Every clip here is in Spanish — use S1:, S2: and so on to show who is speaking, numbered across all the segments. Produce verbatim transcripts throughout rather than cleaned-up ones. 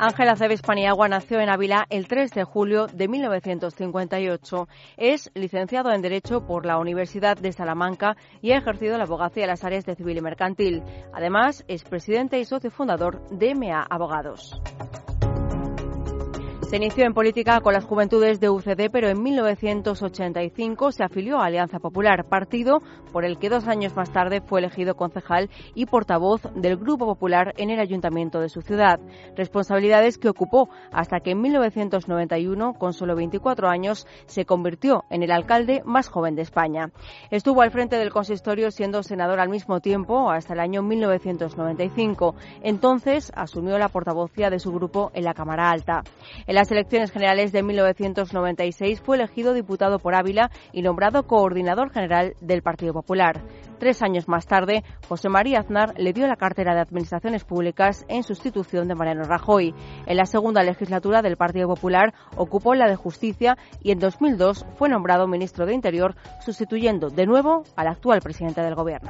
S1: Ángel Acebes Paniagua nació en Ávila el tres de julio de mil novecientos cincuenta y ocho. Es licenciado en Derecho por la Universidad de Salamanca y ha ejercido la abogacía en las áreas de civil y mercantil. Además, es presidente y socio fundador de M A Abogados. Se inició en política con las Juventudes de U C D, pero en mil novecientos ochenta y cinco se afilió a Alianza Popular, partido por el que dos años más tarde fue elegido concejal y portavoz del Grupo Popular en el ayuntamiento de su ciudad. Responsabilidades que ocupó hasta que en mil novecientos noventa y uno, con solo veinticuatro años, se convirtió en el alcalde más joven de España. Estuvo al frente del consistorio siendo senador al mismo tiempo hasta el año mil novecientos noventa y cinco. Entonces asumió la portavocía de su grupo en la Cámara Alta. En las elecciones generales de mil novecientos noventa y seis fue elegido diputado por Ávila y nombrado coordinador general del Partido Popular. Tres años más tarde, José María Aznar le dio la cartera de Administraciones Públicas en sustitución de Mariano Rajoy. En la segunda legislatura del Partido Popular ocupó la de Justicia y en dos mil dos fue nombrado ministro de Interior, sustituyendo de nuevo al actual presidente del Gobierno.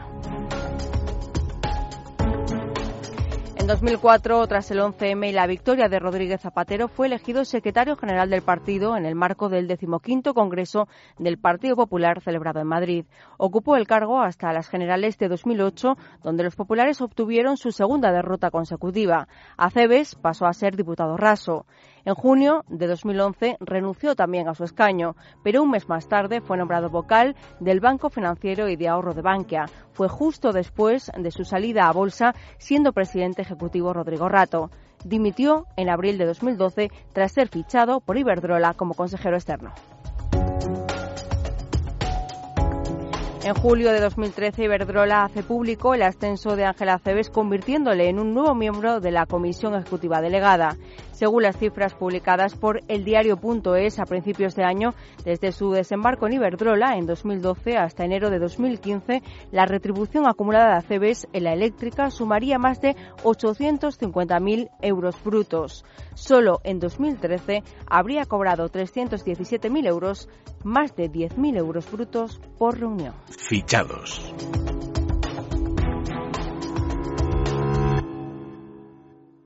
S1: En dos mil cuatro, tras el once eme y la victoria de Rodríguez Zapatero, fue elegido secretario general del partido en el marco del decimoquinto Congreso del Partido Popular celebrado en Madrid. Ocupó el cargo hasta las generales de dos mil ocho, donde los populares obtuvieron su segunda derrota consecutiva. Acebes pasó a ser diputado raso. En junio de dos mil once renunció también a su escaño, pero un mes más tarde fue nombrado vocal del Banco Financiero y de Ahorro de Bankia. Fue justo después de su salida a bolsa, siendo presidente ejecutivo Rodrigo Rato. Dimitió en abril de dos mil doce tras ser fichado por Iberdrola como consejero externo. En julio de dos mil trece, Iberdrola hace público el ascenso de Ángel Acebes, convirtiéndole en un nuevo miembro de la Comisión Ejecutiva Delegada. Según las cifras publicadas por eldiario.es a principios de año, desde su desembarco en Iberdrola en dos mil doce hasta enero de dos mil quince, la retribución acumulada de Acebes en la eléctrica sumaría más de ochocientos cincuenta mil euros brutos. Solo en dos mil trece habría cobrado trescientos diecisiete mil euros, más de diez mil euros brutos por reunión.
S2: Fichados.